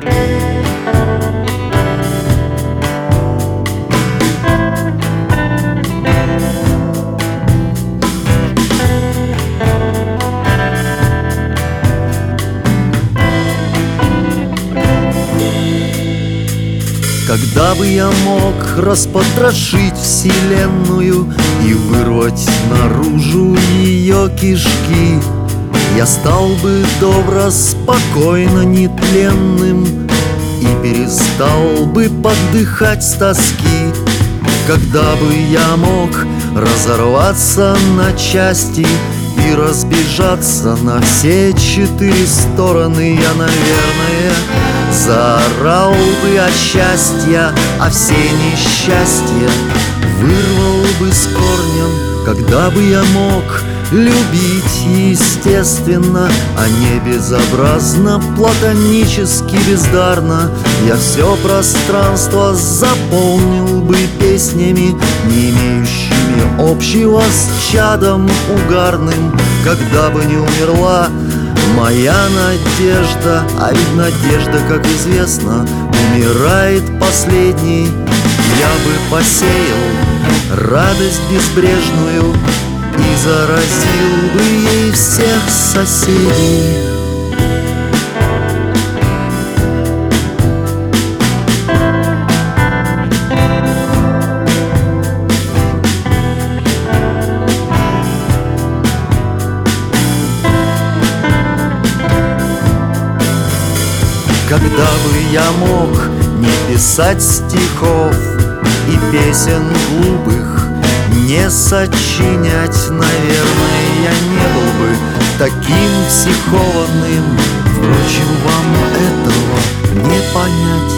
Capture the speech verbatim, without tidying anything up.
Когда бы я мог распотрошить вселенную и вырвать наружу ее кишки, я стал бы добро, спокойно, нетленным и перестал бы подыхать с тоски. Когда бы я мог разорваться на части и разбежаться на все четыре стороны, я, наверное, заорал бы от счастья, а все несчастья вырвал бы с корнем. Когда бы я мог любить естественно, а не безобразно, платонически, бездарно, я все пространство заполнил бы песнями, не имеющими общего с чадом угарным. Когда бы не умерла моя надежда, а ведь надежда, как известно, умирает последней, я бы посеял радость безбрежную и заразил бы ей всех соседей. Когда бы я мог не писать стихов и песен глупых не сочинять, наверное, я не был бы таким психованным. Впрочем, вам этого не понять.